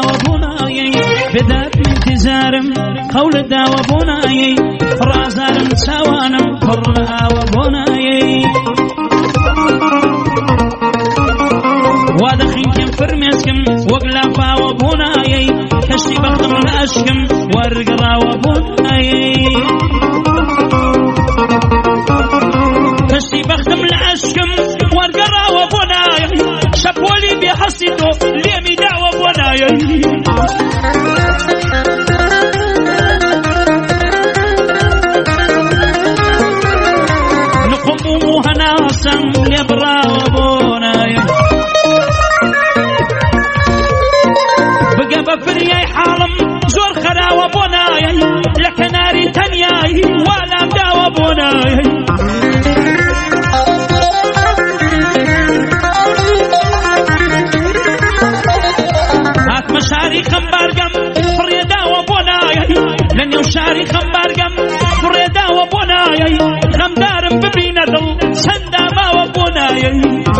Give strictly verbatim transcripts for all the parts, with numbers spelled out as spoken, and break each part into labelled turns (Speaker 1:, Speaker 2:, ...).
Speaker 1: وبناي بدات من تزارم قول الداوى بناي رازارم سوانم فرلا وبناي وادخين كم فرمسكم وقلافا وبناي كشي بختم الاشكم ورقرا وبناي كشي بختم الاشكم ورقرا وبناي شبولي بحسيتو ليمي دعوة بناي نقمو هناسا لبرا وبناي بقى بفرياي حالم زور خرا وبناي لك ناري تنياي ولا دعوة بناي مشاري خمبارقم فريدا وبناي لن يشاري خمبارقم فريدا وبناي غمدارم ببين دل سندا ما وبناي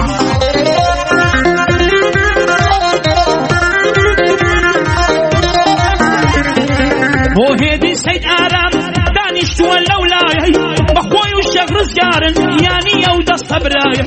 Speaker 1: وهيدي سيد آرام دانش واللولاي بخوي والشيخ رزقارن يعني يود الصبراي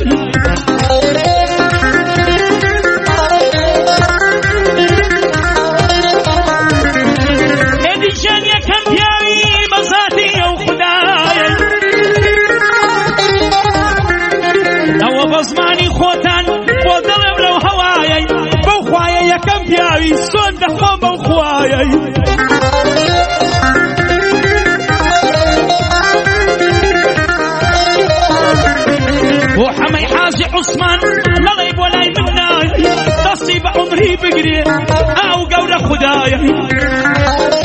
Speaker 1: بزماني خوتان بودلم لو هوايي بوخوايا يا كم بياوي سون دخو بوخوايي وحمي حاجي عثمان لغيب ولاي مناي تصيب عمري بقري او قول خدايا